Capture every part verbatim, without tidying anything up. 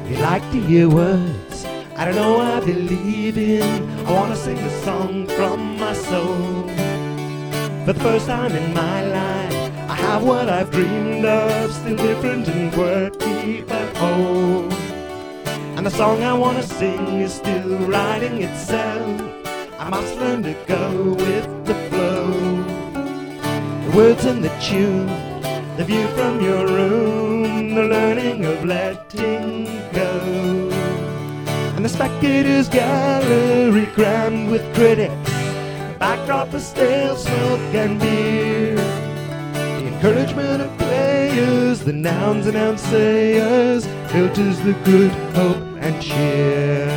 You like to hear words I don't know I believe in. I wanna sing a song from my soul. For the first time in my life, I have what I've dreamed of, still different and quirky but whole. And the song I wanna sing is still writing itself. I must learn to go with the flow. The words and the tune, the view from your room, the learning of letting go. And the spectators' gallery crammed with critics, the backdrop of stale smoke and beer, the encouragement of players, the nouns and nounsayers, filters the good hope and cheer.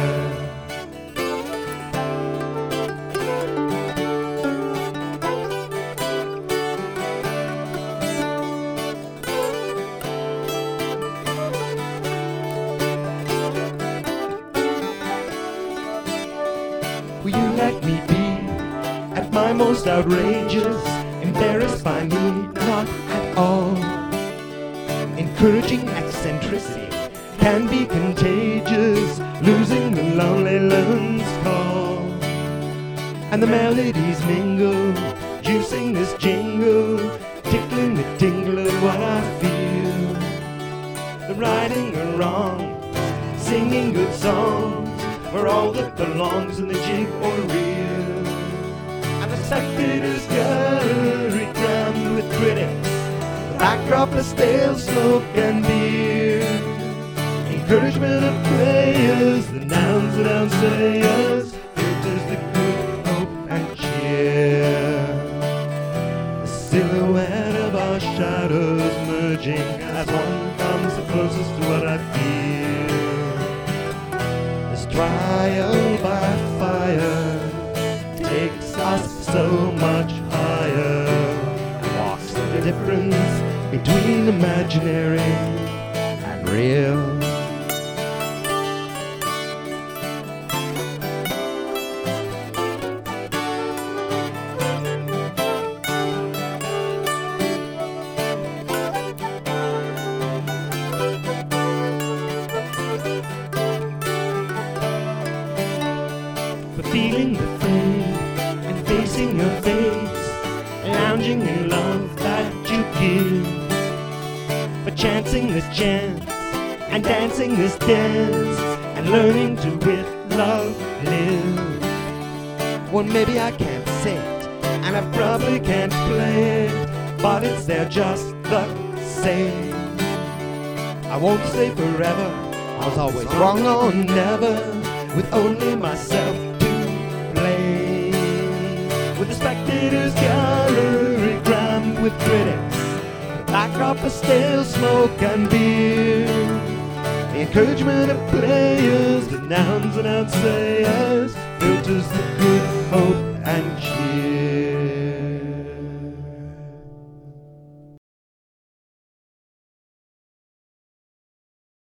Will you let me be at my most outrageous, embarrassed by me not at all? Encouraging eccentricity can be contagious, losing the lonely loon's call. And the melodies mingle, juicing this jingle, tickling the tingle of what I feel. The righting or wrong, singing good songs, where all that belongs in the jig or reel. And the spectators' gallery crammed with critics, the backdrop of stale smoke and beer, encouragement of players, the nouns and nounsayers, filters the good hope and cheer. The silhouette of our shadows merging as one comes the closest to what I feel. This trial by fire takes us so much higher, and walks the difference between imaginary and real. Feeling the faith and facing your face, lounging in love that you give, for chancing this chance and dancing this dance, and learning to with love live. Well, maybe I can't say it, and I probably can't play it, but it's there just the same. I won't say forever, I was always wrong or never, with only myself with the spectators' gallery crammed with critics, the backdrop of stale smoke and beer, the encouragement of players, the nouns and nounsayers, filters the good hope and cheer.